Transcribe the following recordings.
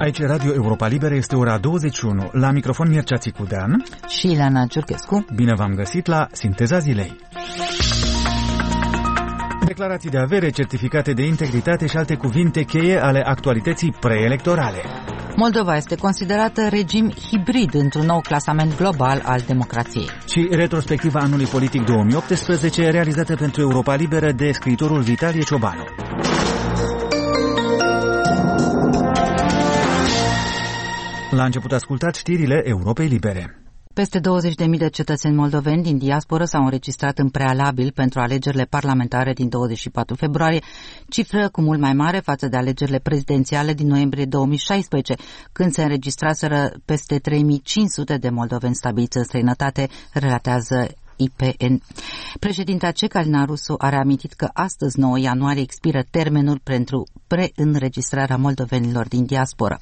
Aici Radio Europa Liberă, este ora 21. La microfon Mircea Țicudean și Ileana Ciurchescu. Bine v-am găsit la Sinteza Zilei. Declarații de avere, certificate de integritate și alte cuvinte cheie ale actualității preelectorale. Moldova este considerată regim hibrid într-un nou clasament global al democrației. Și retrospectiva anului politic 2018, realizată pentru Europa Liberă de scriitorul Vitalie Ciobanu. La început ascultați știrile Europei Libere. Peste 20.000 de cetățeni moldoveni din diasporă s-au înregistrat în prealabil pentru alegerile parlamentare din 24 februarie, cifră cu mult mai mare față de alegerile prezidențiale din noiembrie 2016, când se înregistraseră peste 3.500 de moldoveni stabiliți în străinătate, relatează IPN. Președinta CEC, Alina Rusu, a reamintit că astăzi, 9 ianuarie, expiră termenul pentru preînregistrarea moldovenilor din diasporă.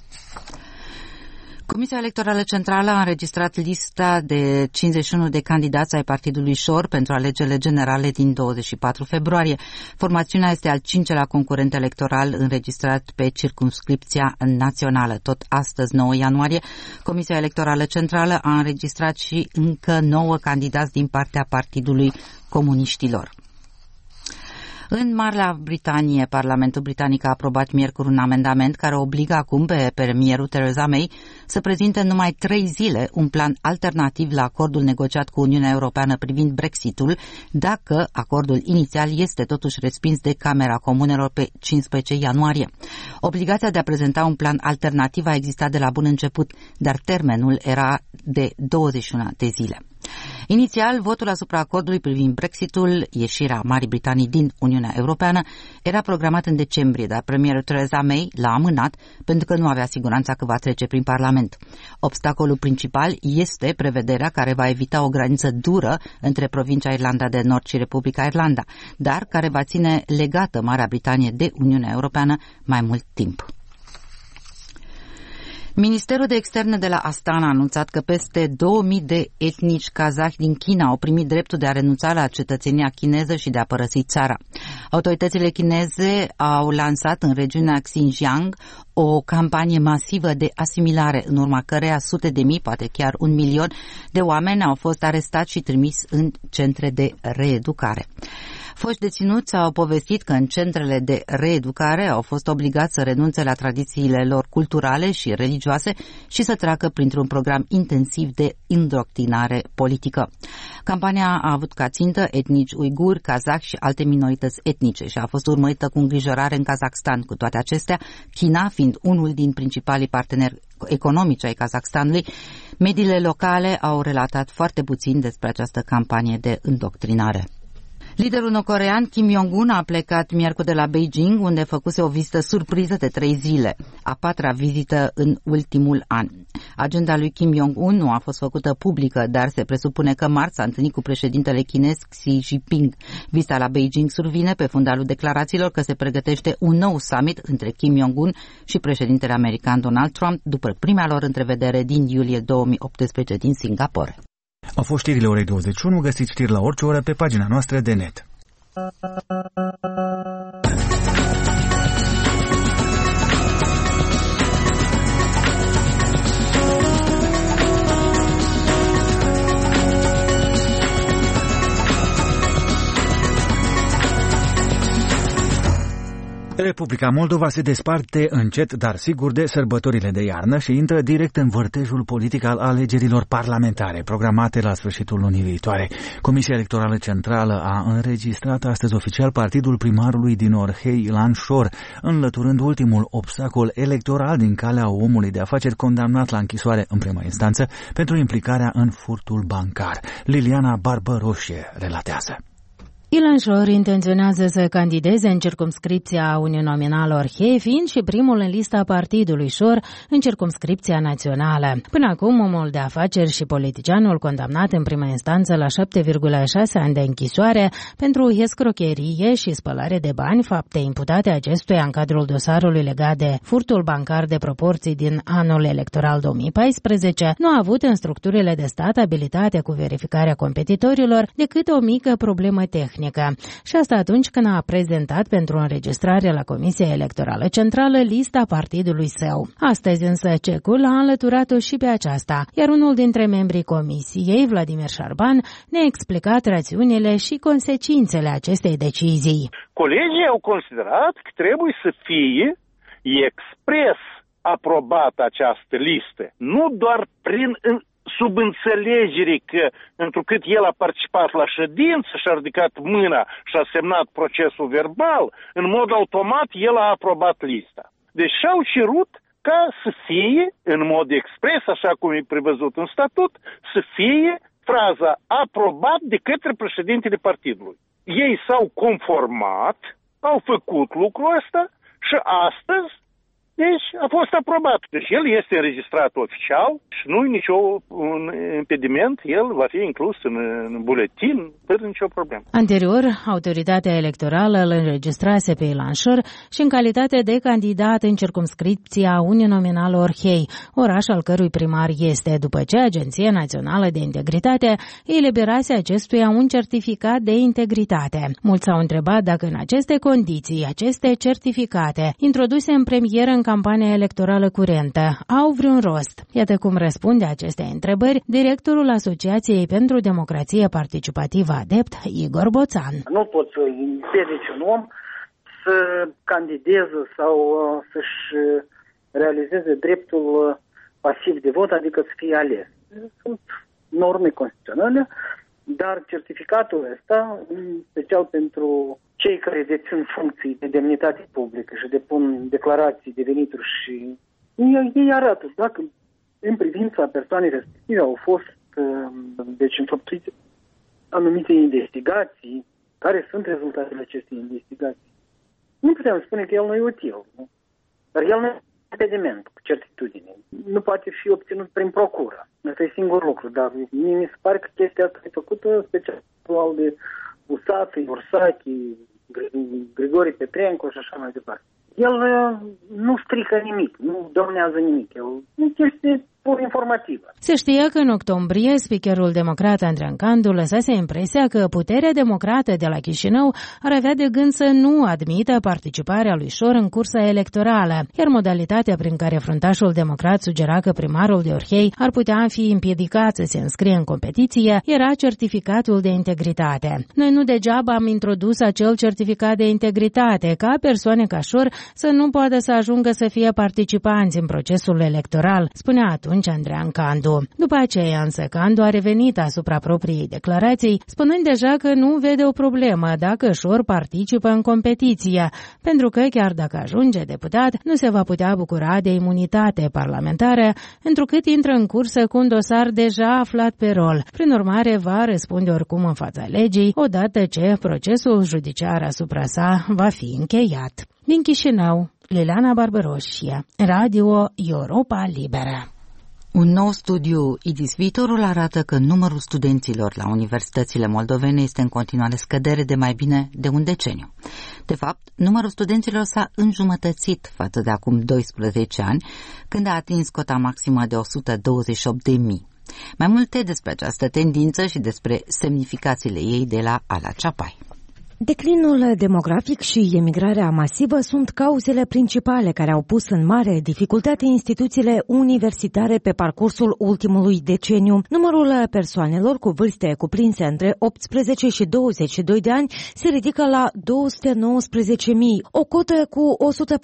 Comisia Electorală Centrală a înregistrat lista de 51 de candidați ai Partidului Șor pentru alegerile generale din 24 februarie. Formațiunea este al 5-lea concurent electoral înregistrat pe circumscripția națională. Tot astăzi, 9 ianuarie, Comisia Electorală Centrală a înregistrat și încă 9 candidați din partea Partidului Comuniștilor. În Marea Britanie, Parlamentul Britanic a aprobat miercuri un amendament care obligă acum pe premierul Theresa May să prezinte în numai 3 zile un plan alternativ la acordul negociat cu Uniunea Europeană privind Brexitul, dacă acordul inițial este totuși respins de Camera Comunelor pe 15 ianuarie. Obligația de a prezenta un plan alternativ a existat de la bun început, dar termenul era de 21 de zile. Inițial, votul asupra acordului privind Brexitul, ieșirea Marii Britanii din Uniunea Europeană, era programat în decembrie, dar premierul Theresa May l-a amânat pentru că nu avea siguranța că va trece prin Parlament. Obstacolul principal este prevederea care va evita o graniță dură între provincia Irlanda de Nord și Republica Irlanda, dar care va ține legată Marea Britanie de Uniunea Europeană mai mult timp. Ministerul de Externe de la Astana a anunțat că peste 2000 de etnici kazahi din China au primit dreptul de a renunța la cetățenia chineză și de a părăsi țara. Autoritățile chineze au lansat în regiunea Xinjiang o campanie masivă de asimilare, în urma căreia sute de mii, poate chiar 1 milion de oameni au fost arestați și trimiși în centre de reeducare. Foști deținuți au povestit că în centrele de reeducare au fost obligați să renunțe la tradițiile lor culturale și religioase și să treacă printr-un program intensiv de indoctrinare politică. Campania a avut ca țintă etnici uiguri, kazahi și alte minorități etnice și a fost urmărită cu îngrijorare în Kazakhstan. Cu toate acestea, China, fiind unul din principalii parteneri economici ai Kazakhstanului, mediile locale au relatat foarte puțin despre această campanie de indoctrinare. Liderul nordcorean Kim Jong-un a plecat miercuri de la Beijing, unde făcuse o vizită surpriză de 3 zile, a 4-a vizită în ultimul an. Agenda lui Kim Jong-un nu a fost făcută publică, dar se presupune că marți s-a întâlnit cu președintele chinez Xi Jinping. Vizita la Beijing survine pe fundalul declarațiilor că se pregătește un nou summit între Kim Jong-un și președintele american Donald Trump, după prima lor întrevedere din iulie 2018 din Singapore. Au fost știrile orei 21, găsiți știri la orice oră pe pagina noastră de net. Republica Moldova se desparte încet, dar sigur, de sărbătorile de iarnă și intră direct în vârtejul politic al alegerilor parlamentare, programate la sfârșitul lunii viitoare. Comisia Electorală Centrală a înregistrat astăzi oficial partidul primarului din Orhei, Ilan Șor, înlăturând ultimul obstacol electoral din calea omului de afaceri condamnat la închisoare în primă instanță pentru implicarea în furtul bancar. Liliana Barbăroșie relatează. Ilan Șor intenționează să candideze în circumscripția uninominală Orhei, fiind și primul în lista partidului Șor în circumscripția națională. Până acum, omul de afaceri și politicianul condamnat în prima instanță la 7,6 ani de închisoare pentru escrocherie și spălare de bani, fapte imputate acestuia în cadrul dosarului legat de furtul bancar de proporții din anul electoral 2014, nu a avut în structurile de stat abilitate cu verificarea competitorilor decât o mică problemă tehnică. tehnică. Și asta atunci când a prezentat pentru înregistrare la Comisia Electorală Centrală lista partidului său. Astăzi însă CEC-ul a înlăturat-o și pe aceasta, iar unul dintre membrii comisiei, Vladimir Șarban, ne-a explicat rațiunile și consecințele acestei decizii. Colegii au considerat că trebuie să fie expres aprobată această listă, nu doar prin subînțelegere că, întrucât el a participat la ședință și a ridicat mâna și a semnat procesul verbal, în mod automat el a aprobat lista. Deci și-au cerut ca să fie, în mod expres, așa cum e prevăzut în statut, să fie fraza aprobat de către președintele partidului. Ei s-au conformat, au făcut lucrul ăsta și astăzi, deci, a fost aprobat. Deci el este înregistrat oficial și nu e nicio impediment, el va fi inclus în buletin fără nicio problemă. Anterior, autoritatea electorală îl înregistrase pe Ilan Șor și în calitate de candidat în circumscripția uninominală Orhei, oraș al cărui primar este, după ce Agenția Națională de Integritate eliberase acestuia un certificat de integritate. Mulți s-au întrebat dacă în aceste condiții, aceste certificate, introduse în premieră în campania electorală curentă, au vreun rost. Iată cum răspunde aceste întrebări directorul Asociației pentru Democrație Participativă Adept, Igor Boțan. Nu poți să împiedici un om să candideze sau să-și realizeze dreptul pasiv de vot, adică să fie ales. Sunt norme constituționale, dar certificatul ăsta, special pentru cei care dețin funcții de demnitate publică și depun declarații de venituri și ei arată dacă în privința persoanei respective au fost deci înfăptuite anumite investigații, care sunt rezultatele acestei investigații. Nu putem spune că el nu e util, nu? Dar el nu e impediment cu certitudine. Nu poate fi obținut prin procură. Asta e singur lucru, dar mie mi se pare că chestia asta e făcută special de Usafi, Ursachi, Grigori Petrenco și așa mai departe. El nu strică nimic, nu domnează nimic. El este pur informativă. Se știa că în octombrie speakerul democrat Andrean Candu lăsase impresia că puterea democrată de la Chișinău ar avea de gând să nu admită participarea lui Șor în cursa electorală, iar modalitatea prin care fruntașul democrat sugera că primarul de Orhei ar putea fi împiedicat să se înscrie în competiție era certificatul de integritate. Noi nu degeaba am introdus acel certificat de integritate ca persoane ca Șor să nu poată să ajungă să fie participanți în procesul electoral, spunea atunci Andrean Candu. După aceea însă Candu a revenit asupra propriei declarații, spunând deja că nu vede o problemă dacă Șor participă în competiție, pentru că chiar dacă ajunge deputat, nu se va putea bucura de imunitate parlamentară, întrucât intră în cursă cu un dosar deja aflat pe rol. Prin urmare, va răspunde oricum în fața legii, odată ce procesul judiciar asupra sa va fi încheiat. Din Chișinău, Liliana Barbaroșie, Radio Europa Liberă. Un nou studiu IDIS Viitorul arată că numărul studenților la universitățile moldovene este în continuare scădere de mai bine de un deceniu. De fapt, numărul studenților s-a înjumătățit față de acum 12 ani, când a atins cota maximă de 128.000. Mai multe despre această tendință și despre semnificațiile ei de la Ala Ceapai. Declinul demografic și emigrarea masivă sunt cauzele principale care au pus în mare dificultate instituțiile universitare pe parcursul ultimului deceniu. Numărul persoanelor cu vârste cuprinse între 18 și 22 de ani se ridică la 219.000, o cotă cu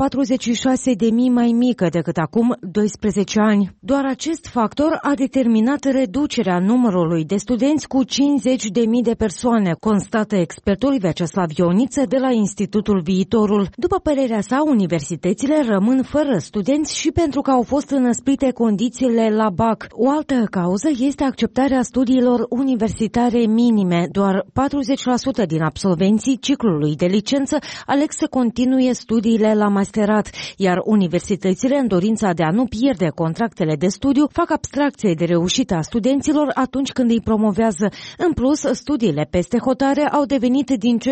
146.000 mai mică decât acum 12 ani. Doar acest factor a determinat reducerea numărului de studenți cu 50.000 de persoane, constată expertul Vyacheslav Ioniță de la Institutul Viitorul. După părerea sa, universitățile rămân fără studenți și pentru că au fost înăsprite condițiile la BAC. O altă cauză este acceptarea studiilor universitare minime. Doar 40% din absolvenții ciclului de licență aleg să continue studiile la masterat, iar universitățile, în dorința de a nu pierde contractele de studiu, fac abstracție de reușită a studenților atunci când îi promovează. În plus, studiile peste hotare au devenit din ce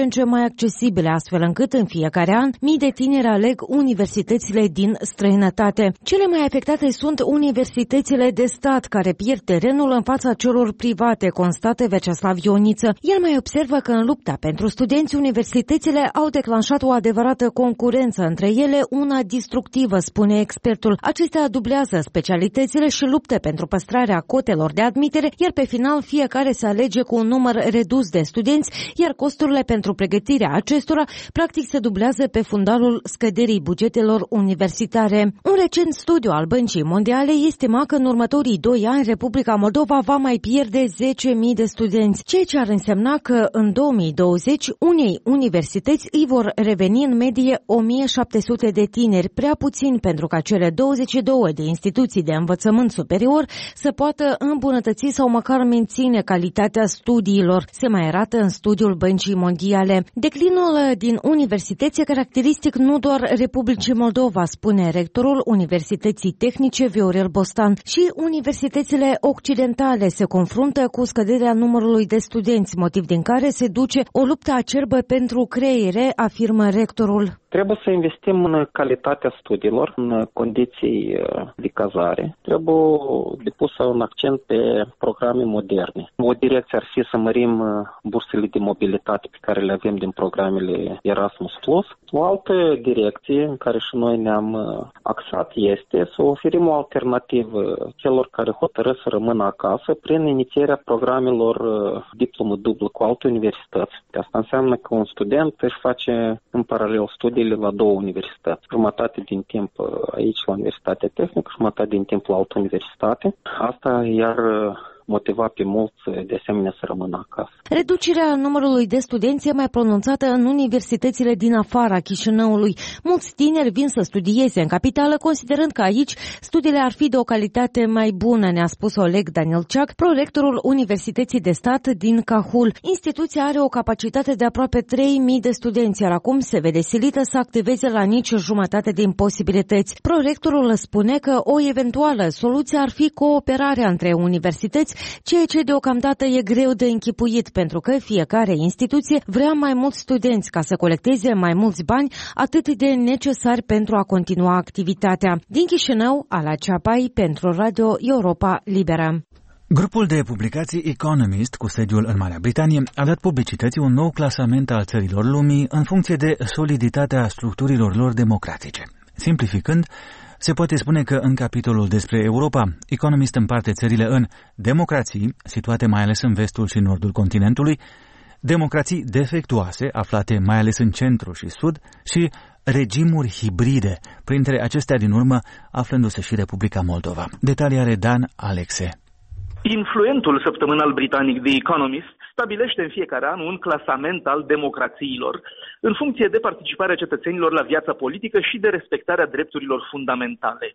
în ce mai accesibile, astfel încât în fiecare an mii de tineri aleg universitățile din străinătate. Cele mai afectate sunt universitățile de stat, care pierd terenul în fața celor private, constată Vyacheslav Ioniță. El mai observă că în lupta pentru studenți, universitățile au declanșat o adevărată concurență între ele, una distructivă, spune expertul. Acestea dublează specialitățile și luptă pentru păstrarea cotelor de admitere, iar pe final fiecare se alege cu un număr redus de studenți, iar costurile pentru pregătirea acestora practic se dublează pe fundalul scăderii bugetelor universitare. Un recent studiu al Băncii Mondiale estima că în următorii 2 ani Republica Moldova va mai pierde 10.000 de studenți, ceea ce ar însemna că în 2020 unei universități îi vor reveni în medie 1.700 de tineri, prea puțin pentru ca cele 22 de instituții de învățământ superior să poată îmbunătăți sau măcar menține calitatea studiilor, se mai arată în studiul Băncii Mondiale. Declinul din universități e caracteristic nu doar Republicii Moldova, spune rectorul Universității Tehnice Viorel Bostan, și universitățile occidentale se confruntă cu scăderea numărului de studenți, motiv din care se duce o luptă acerbă pentru creiere, afirmă rectorul. Trebuie să investim în calitatea studiilor, în condiții de cazare. Trebuie depusă un accent pe programe moderne. O direcție ar fi să mărim bursele de mobilitate pe care le avem din programele Erasmus+. O altă direcție în care și noi ne-am axat este să oferim o alternativă celor care hotărăsc să rămână acasă prin inițierea programelor diplomă dublă cu alte universități. Asta înseamnă că un student își face în paralel studiile la 2 universități. Jumătate din timp aici la Universitatea Tehnică, jumătate din timp la altă universitate. Asta iar motiva pe mulți de asemenea să rămână acasă. Reducerea numărului de studenți e mai pronunțată în universitățile din afara Chișinăului. Mulți tineri vin să studieze în capitală, considerând că aici studiile ar fi de o calitate mai bună, ne-a spus Oleg Danilceac, prorectorul Universității de Stat din Cahul. Instituția are o capacitate de aproape 3.000 de studenți, iar acum se vede silită să activeze la nici jumătate din posibilități. Prorectorul spune că o eventuală soluție ar fi cooperarea între universități, ceea ce deocamdată e greu de închipuit, pentru că fiecare instituție vrea mai mulți studenți ca să colecteze mai mulți bani, atât de necesari pentru a continua activitatea. Din Chișinău, Ala Ceapai, pentru Radio Europa Liberă. Grupul de publicații Economist, cu sediul în Marea Britanie, a dat publicității un nou clasament al țărilor lumii în funcție de soliditatea structurilor lor democratice. Simplificând, se poate spune că în capitolul despre Europa, Economist împarte țările în democrații, situate mai ales în vestul și nordul continentului, democrații defectuoase, aflate mai ales în centru și sud, și regimuri hibride, printre acestea din urmă aflându-se și Republica Moldova. Detalii are Dan Alexe. Influentul săptămânal britanic The Economist stabilește în fiecare an un clasament al democrațiilor, în funcție de participarea cetățenilor la viața politică și de respectarea drepturilor fundamentale.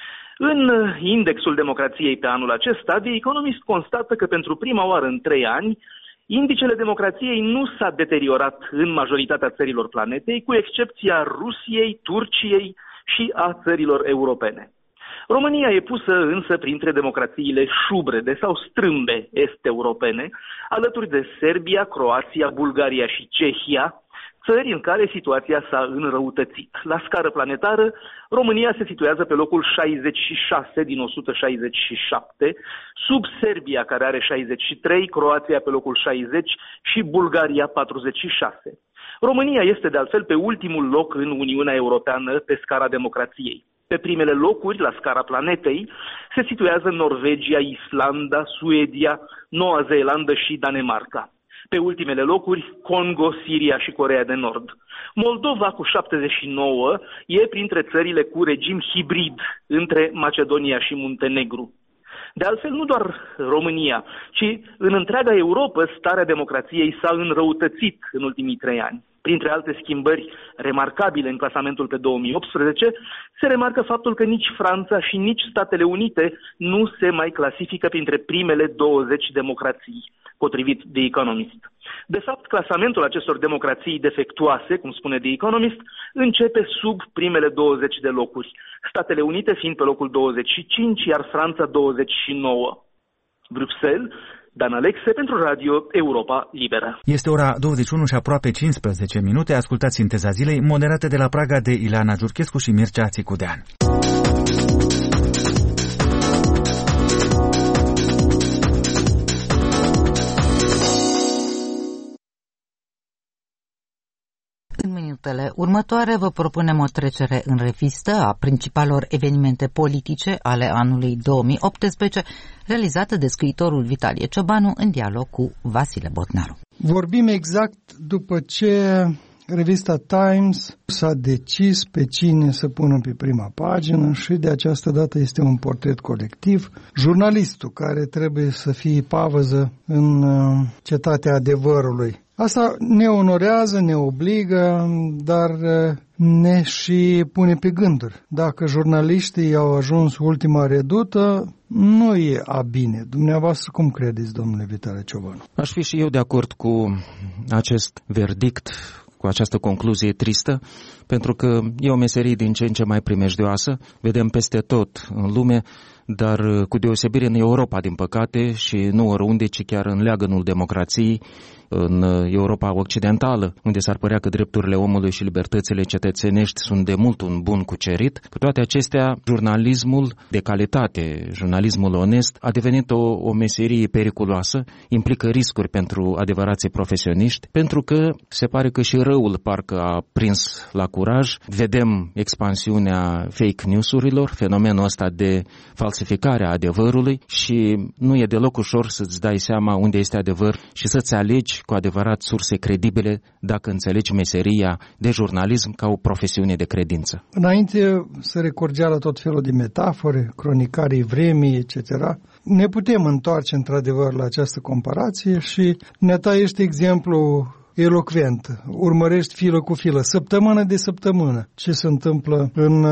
În indexul democrației pe anul acesta, The Economist constată că pentru prima oară în 3 ani, indicele democrației nu s-a deteriorat în majoritatea țărilor planetei, cu excepția Rusiei, Turciei și a țărilor europene. România e pusă însă printre democrațiile șubrede sau strâmbe est-europene, alături de Serbia, Croația, Bulgaria și Cehia, țări în care situația s-a înrăutățit. La scară planetară, România se situează pe locul 66 din 167, sub Serbia, care are 63, Croația pe locul 60 și Bulgaria 46. România este de altfel pe ultimul loc în Uniunea Europeană pe scara democrației. Pe primele locuri, la scara planetei, se situează Norvegia, Islanda, Suedia, Noua Zeelandă și Danemarca. Pe ultimele locuri, Congo, Siria și Coreea de Nord. Moldova, cu 79, e printre țările cu regim hibrid între Macedonia și Muntenegru. De altfel, nu doar România, ci în întreaga Europă starea democrației s-a înrăutățit în ultimii 3 ani. Printre alte schimbări remarcabile în clasamentul pe 2018, se remarcă faptul că nici Franța și nici Statele Unite nu se mai clasifică printre primele 20 democrații, potrivit The Economist. De fapt, clasamentul acestor democrații defectuoase, cum spune The Economist, începe sub primele 20 de locuri, Statele Unite fiind pe locul 25, iar Franța 29. Bruxelles Dan Alexe pentru Radio Europa Liberă. Este ora 21 și aproape 15 minute. Ascultați Sinteza Zilei, moderată de la Praga de Ileana Giurchescu și Mircea Țicudean. În minutele următoare vă propunem o trecere în revistă a principalor evenimente politice ale anului 2018, realizată de scriitorul Vitalie Ciobanu în dialog cu Vasile Botnaru. Vorbim exact după ce revista Times s-a decis pe cine să pună pe prima pagină și de această dată este un portret colectiv. Jurnalistul care trebuie să fie pavăză în cetatea adevărului. Asta ne onorează, ne obligă, dar ne și pune pe gânduri. Dacă jurnaliștii au ajuns ultima redută, nu e a bine. Dumneavoastră cum credeți, domnule Vitalie Ciobanu? Aș fi și eu de acord cu acest verdict, cu această concluzie tristă, pentru că e o meserie din ce în ce mai primejdioasă. Vedem peste tot în lume, dar cu deosebire în Europa, din păcate, și nu oriunde, ci chiar în leagănul democrației, în Europa Occidentală, unde s-ar părea că drepturile omului și libertățile cetățenești sunt de mult un bun cucerit. Cu toate acestea, jurnalismul de calitate, jurnalismul onest, a devenit o meserie periculoasă, implică riscuri pentru adevărații profesioniști, pentru că se pare că și răul parcă a prins la curaj. Vedem expansiunea fake news-urilor, fenomenul ăsta de falsificare a adevărului și nu e deloc ușor să-ți dai seama unde este adevăr și să-ți alegi cu adevărat surse credibile dacă înțelegi meseria de jurnalism ca o profesiune de credință. Înainte să recurgea la tot felul de metafore, cronicarii vremii, etc., ne putem întoarce într-adevăr la această comparație și ne-a ești exemplu elocvent. Urmărești filă cu filă, săptămână de săptămână, ce se întâmplă în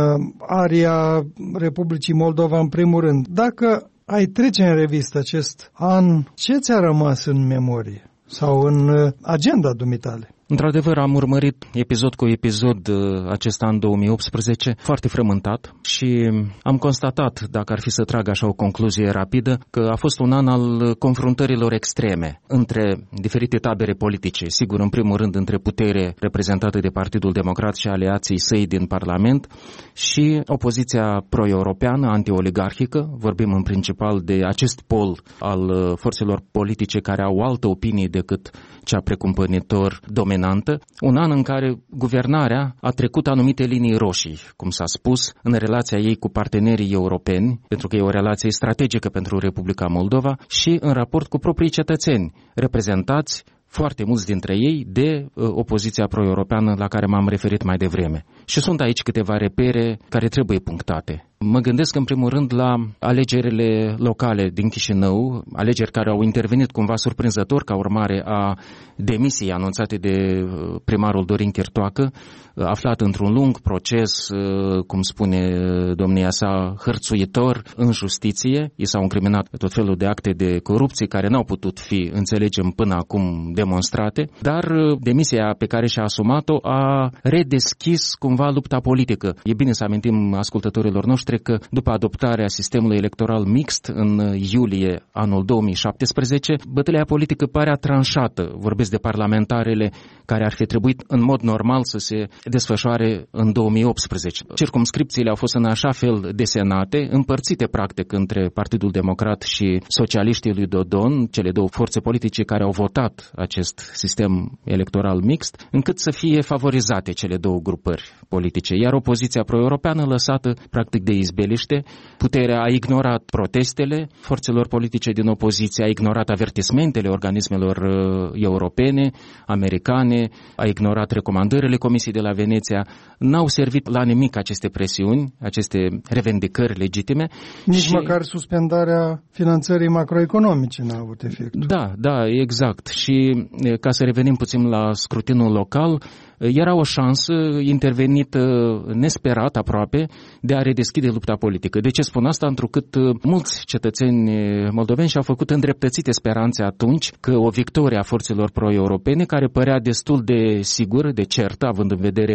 area Republicii Moldova în primul rând. Dacă ai trece în revistă acest an, ce ți-a rămas în memorie sau în agenda dumitale? Într-adevăr, am urmărit episod cu episod acest an 2018, foarte frământat și am constatat, dacă ar fi să trag așa o concluzie rapidă, că a fost un an al confruntărilor extreme între diferite tabere politice. Sigur, în primul rând, între putere reprezentată de Partidul Democrat și aliații săi din Parlament și opoziția pro-europeană, anti-oligarhică. Vorbim în principal de acest pol al forțelor politice care au altă opinie decât cea precumpănitor dominantă. Un an în care guvernarea a trecut anumite linii roșii, cum s-a spus, în relația ei cu partenerii europeni, pentru că e o relație strategică pentru Republica Moldova, și în raport cu proprii cetățeni, reprezentați foarte mulți dintre ei de opoziția pro-europeană la care m-am referit mai devreme. Și sunt aici câteva repere care trebuie punctate. Mă gândesc în primul rând la alegerile locale din Chișinău, alegeri care au intervenit cumva surprinzător ca urmare a demisiei anunțate de primarul Dorin Chirtoacă, aflat într-un lung proces, cum spune domnia sa, hărțuitor în justiție. I s-au incriminat tot felul de acte de corupție care n-au putut fi, înțelegem, până acum demonstrate, dar demisia pe care și-a asumat-o a redeschis cumva lupta politică. E bine să amintim ascultătorilor noștri că după adoptarea sistemului electoral mixt în iulie anul 2017, bătălia politică părea tranșată. Vorbesc de parlamentarele care ar fi trebuit în mod normal să se desfășoare în 2018. Circumscripțiile au fost în așa fel desenate, împărțite practic între Partidul Democrat și socialiștii lui Dodon, cele două forțe politice care au votat acest sistem electoral mixt, încât să fie favorizate cele două grupări politice. Iar opoziția pro-europeană, lăsată practic de izbeliște, puterea a ignorat protestele forțelor politice din opoziție, a ignorat avertismentele organismelor europene, americane, a ignorat recomandările Comisiei de la Veneția. N-au servit la nimic aceste presiuni, aceste revendicări legitime. Nici măcar suspendarea finanțării macroeconomice n-a avut efect. Da, exact. Și ca să revenim puțin la scrutinul local, era o șansă intervenită nesperat aproape de a redeschide lupta politică. De ce spun asta? Întrucât mulți cetățeni moldoveni și-au făcut îndreptățite speranțe atunci că o victorie a forțelor pro-europene, care părea destul de sigură, de certă, având în vedere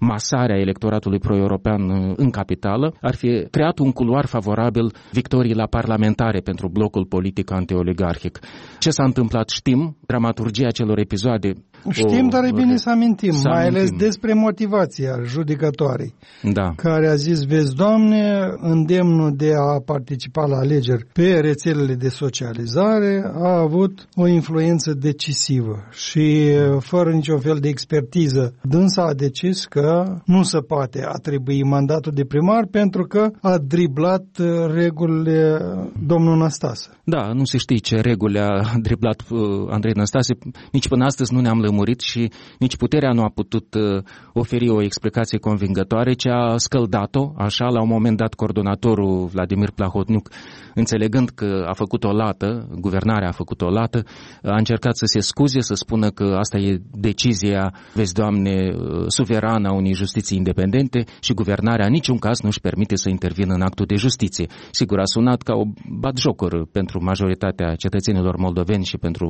masarea electoratului pro-european în capitală, ar fi creat un culoar favorabil victoriei la parlamentare pentru blocul politic anti-oligarhic. Ce s-a întâmplat știm, dramaturgia celor episoade. Știm, dar e bine să amintim, mai ales despre motivația judecătoarei, care a zis, vezi, Doamne, îndemnul de a participa la alegeri pe rețelele de socializare a avut o influență decisivă și fără niciun fel de expertiză, dânsa a decis că nu se poate atribui mandatul de primar pentru că a driblat regulile domnul Năstase. Da, nu se știe ce reguli a driblat Andrei Năstase, nici până astăzi nu ne-am lămurit și nici puterea nu a putut oferi o explicație convingătoare, ce a scăldat-o, așa, la un moment dat coordonatorul Vladimir Plahotniuc, înțelegând că a făcut o lată, guvernarea a făcut o lată, a încercat să se scuze, să spună că asta e decizia, vezi, Doamne, suverană a unei justiții independente și guvernarea în niciun caz nu își permite să intervină în actul de justiție. Sigur, a sunat ca o batjocură pentru majoritatea cetățenilor moldoveni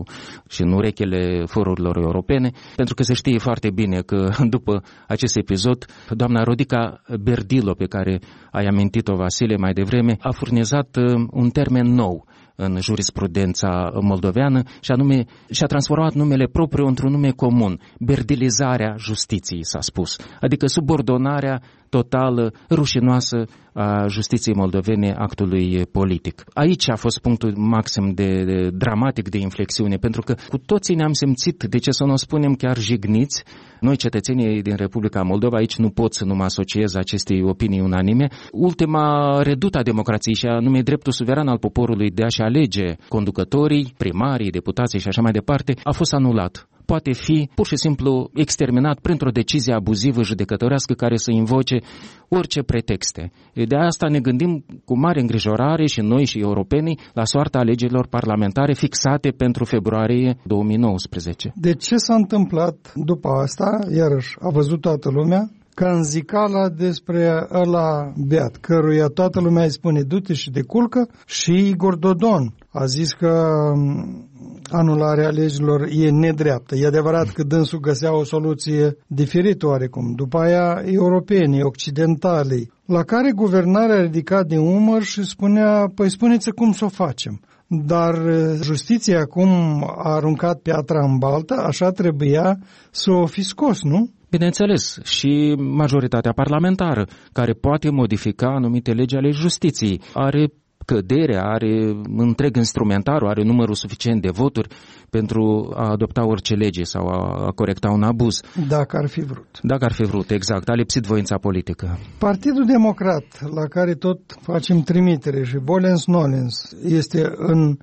și în urechile forurilor europene, pentru că se știe foarte bine că după acest episod, doamna Rodica Berdilo, pe care ai amintit-o, Vasile, mai devreme, a furnizat un termen nou în jurisprudența moldoveană și anume și-a transformat numele propriu într-un nume comun, berdilizarea justiției, s-a spus, adică subordonarea totală, rușinoasă a justiției moldovene actului politic. Aici a fost punctul maxim de dramatic de inflexiune, pentru că cu toții ne-am simțit, de ce să nu o spunem, chiar jigniți, noi cetățenii din Republica Moldova, aici nu pot să nu mă asociez acestei opinii unanime, ultima redută a democrației și anume dreptul suveran al poporului de a-și alege conducătorii, primarii, deputații și așa mai departe, a fost anulat. Poate fi pur și simplu exterminat printr-o decizie abuzivă judecătorească care să invoce orice pretexte. De asta ne gândim cu mare îngrijorare și noi și europenii la soarta alegerilor parlamentare fixate pentru februarie 2019. De ce s-a întâmplat după asta? Iarăși a văzut toată lumea ca în zicala despre ăla beat, căruia toată lumea îi spune du-te și de culcă, și Igor Dodon a zis că anularea alegerilor e nedreaptă. E adevărat că dânsul găsea o soluție diferită oarecum. După aia europenii, occidentalii, la care guvernarea a ridicat din umăr și spunea, păi spuneți cum să o facem. Dar justiția acum a aruncat piatra în baltă, așa trebuia să o fi scos, nu? Bineînțeles, și majoritatea parlamentară, care poate modifica anumite legi ale justiției, are cădere, are întreg instrumentarul, are numărul suficient de voturi pentru a adopta orice lege sau a corecta un abuz. Dacă ar fi vrut. Dacă ar fi vrut, exact. A lipsit voința politică. Partidul Democrat, la care tot facem trimitere, și volens-nolens, este în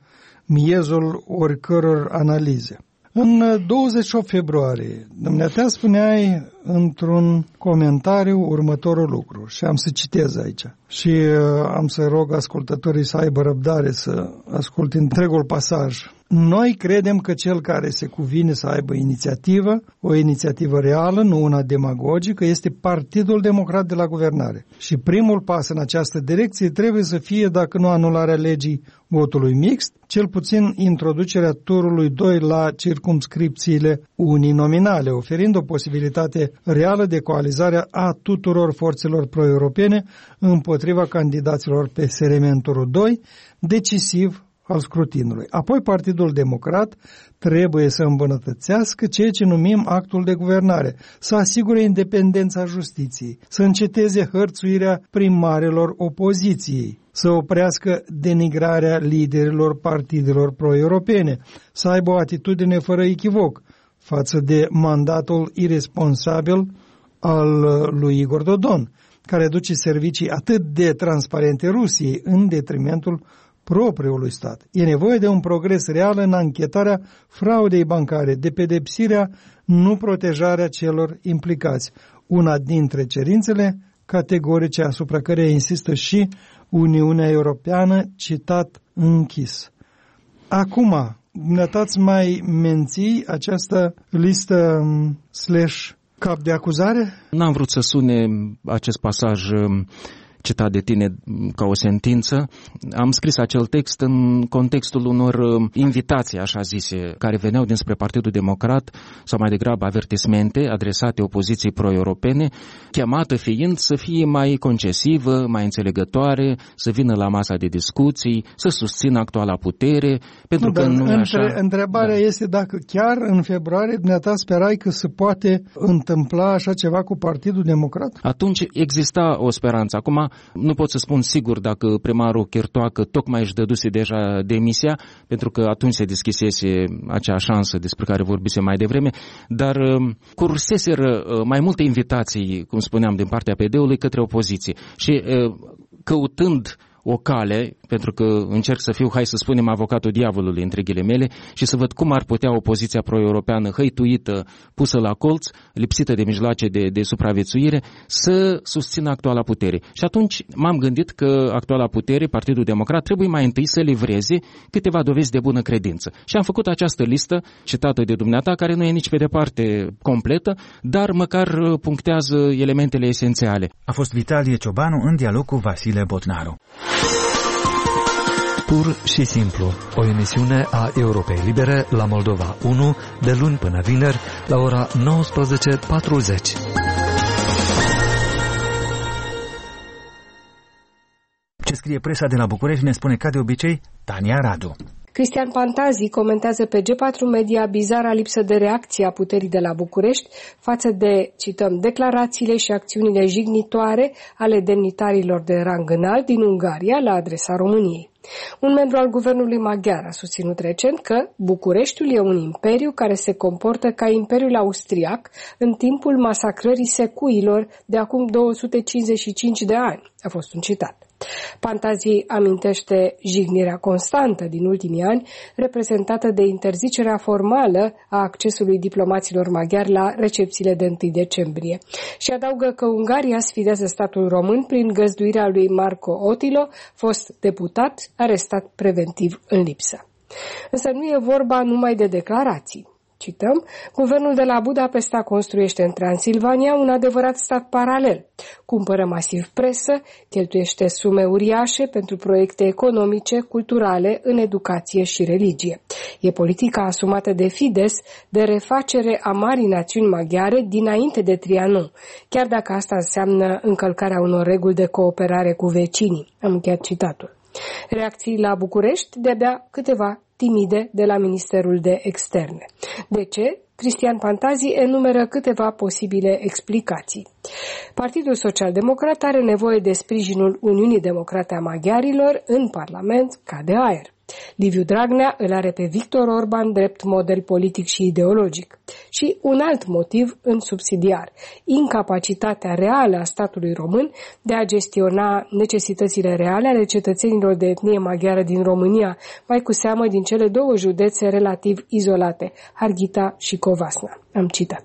miezul oricăror analize. În 28 februarie, dumneata spuneai într-un comentariu următorul lucru și am să citez aici și am să rog ascultătorii să aibă răbdare să asculte întregul pasaj. Noi credem că cel care se cuvine să aibă inițiativă, o inițiativă reală, nu una demagogică, este Partidul Democrat de la guvernare. Și primul pas în această direcție trebuie să fie, dacă nu anularea legii votului mixt, cel puțin introducerea turului 2 la circumscripțiile uninominale, oferind o posibilitate reală de coalizare a tuturor forțelor pro-europene împotriva candidaților pe segmentul 2, decisiv al scrutinului. Apoi Partidul Democrat trebuie să îmbunătățească ceea ce numim actul de guvernare, să asigure independența justiției, să înceteze hărțuirea primarilor opoziției, să oprească denigrarea liderilor partidelor pro-europene, să aibă o atitudine fără echivoc față de mandatul iresponsabil al lui Igor Dodon, care duce servicii atât de transparente Rusiei în detrimentul propriului stat. E nevoie de un progres real în anchetarea fraudei bancare, de pedepsirea, nu protejarea celor implicați. Una dintre cerințele categorice asupra căreia insistă și Uniunea Europeană, citat închis. Acum, dumneatați mai menții această listă / cap de acuzare? N-am vrut să sune acest pasaj citat de tine ca o sentință. Am scris acel text în contextul unor invitații, așa zise, care veneau dinspre Partidul Democrat, sau mai degrabă avertismente adresate opoziției pro-europene, chemată fiind să fie mai concesivă, mai înțelegătoare, să vină la masa de discuții, să susțină actuala putere, pentru că nu așa... Întrebarea este dacă chiar în februarie dumneata sperai că se poate întâmpla așa ceva cu Partidul Democrat? Atunci exista o speranță. Acum nu pot să spun sigur dacă primarul Chirtoacă tocmai își dăduse deja demisia, pentru că atunci se deschisese acea șansă despre care vorbise mai devreme, dar curseseră mai multe invitații, cum spuneam, din partea PD-ului către opoziție. Și căutând o cale, pentru că încerc să fiu, hai să spunem, avocatul diavolului, între ghilimele, și să văd cum ar putea opoziția pro-europeană, hăituită, pusă la colț, lipsită de mijloace de supraviețuire, să susțină actuala putere. Și atunci m-am gândit că actuala putere, Partidul Democrat, trebuie mai întâi să livreze câteva dovezi de bună credință. Și am făcut această listă, citată de dumneata, care nu e nici pe departe completă, dar măcar punctează elementele esențiale. A fost Vitalie Ciobanu în dialog cu Vasile Botnaru. Pur și simplu, o emisiune a Europei Libere la Moldova 1, de luni până vineri, la ora 19:40. Ce scrie presa de la București ne spune ca de obicei Tania Radu. Cristian Pantazi comentează pe G4 Media bizara lipsă de reacție a puterii de la București față de, cităm, declarațiile și acțiunile jignitoare ale demnitarilor de rang înalt din Ungaria la adresa României. Un membru al guvernului maghiar a susținut recent că Bucureștiul e un imperiu care se comportă ca imperiul austriac în timpul masacrării secuilor de acum 255 de ani. A fost un citat. Pantazi amintește jignirea constantă din ultimii ani, reprezentată de interzicerea formală a accesului diplomaților maghiari la recepțiile de 1 decembrie. Și adaugă că Ungaria sfidează statul român prin găzduirea lui Marco Otilo, fost deputat, arestat preventiv în lipsă. Însă nu e vorba numai de declarații. Cităm, guvernul de la Budapesta construiește în Transilvania un adevărat stat paralel. Cumpără masiv presă, cheltuiește sume uriașe pentru proiecte economice, culturale, în educație și religie. E politica asumată de Fidesz de refacere a marii națiuni maghiare dinainte de Trianon, chiar dacă asta înseamnă încălcarea unor reguli de cooperare cu vecinii. Am încheiat citatul. Reacții la București de-abia câteva timide de la Ministerul de Externe. De ce? Cristian Pantazi enumeră câteva posibile explicații. Partidul Social-Democrat are nevoie de sprijinul Uniunii Democrate a Maghiarilor în Parlament ca de aer. Liviu Dragnea îl are pe Victor Orban drept model politic și ideologic. Și un alt motiv în subsidiar, incapacitatea reală a statului român de a gestiona necesitățile reale ale cetățenilor de etnie maghiară din România, mai cu seamă din cele două județe relativ izolate, Harghita și Covasna. Am citat.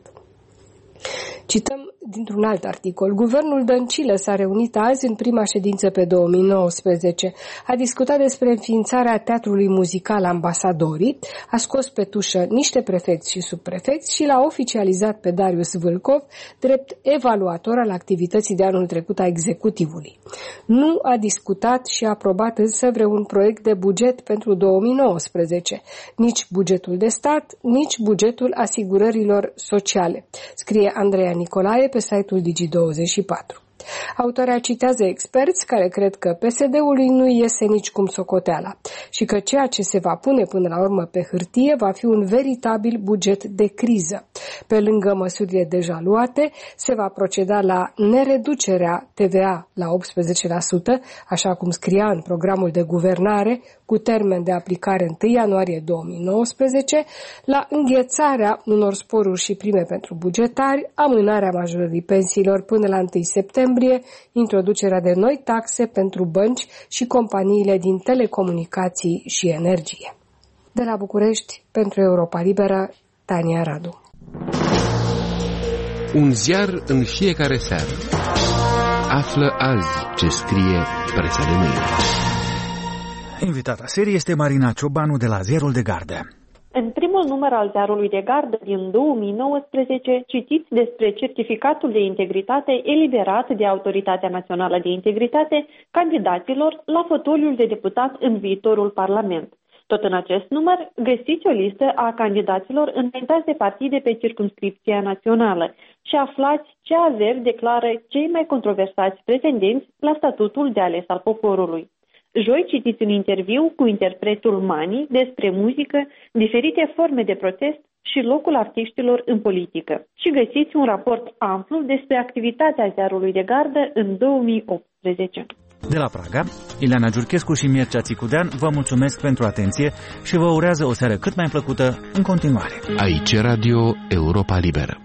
Cităm dintr-un alt articol. Guvernul Dăncilă s-a reunit azi în prima ședință pe 2019. A discutat despre înființarea teatrului muzical Ambasadorii, a scos pe tușă niște prefecți și subprefecți și l-a oficializat pe Darius Vâlcov drept evaluator al activității de anul trecut a executivului. Nu a discutat și a aprobat însă vreun proiect de buget pentru 2019, nici bugetul de stat, nici bugetul asigurărilor sociale, scrie Andreea Nicolae pe site-ul Digi24. Autoarea citează experți care cred că PSD-ului nu iese nici cum socoteala și că ceea ce se va pune până la urmă pe hârtie va fi un veritabil buget de criză. Pe lângă măsurile deja luate, se va proceda la nereducerea TVA la 18%, așa cum scria în programul de guvernare, cu termen de aplicare 1 ianuarie 2019, la înghețarea unor sporuri și prime pentru bugetari, amânarea majorării pensiilor până la 1 septembrie, introducerea de noi taxe pentru bănci și companiile din telecomunicații și energie. De la București, pentru Europa Liberă, Tania Radu. Un ziar în fiecare seară. Află azi ce scrie presa de mâine. Invitata serie este Marina Ciobanu de la Ziarul de Gardă. În primul număr al ziarului de gardă din 2019 citiți despre certificatul de integritate eliberat de Autoritatea Națională de Integritate candidaților la fotoliul de deputat în viitorul Parlament. Tot în acest număr găsiți o listă a candidaților înaintați de partide pe circumscripția națională și aflați ce averi declară cei mai controversați pretendenți la statutul de ales al poporului. Joi citiți un interviu cu interpretul Mani despre muzică, diferite forme de protest și locul artiștilor în politică. Și găsiți un raport amplu despre activitatea ziarului de gardă în 2018. De la Praga, Ileana Giurchescu și Mircea Țicudean vă mulțumesc pentru atenție și vă urează o seară cât mai plăcută în continuare. Aici Radio Europa Liberă.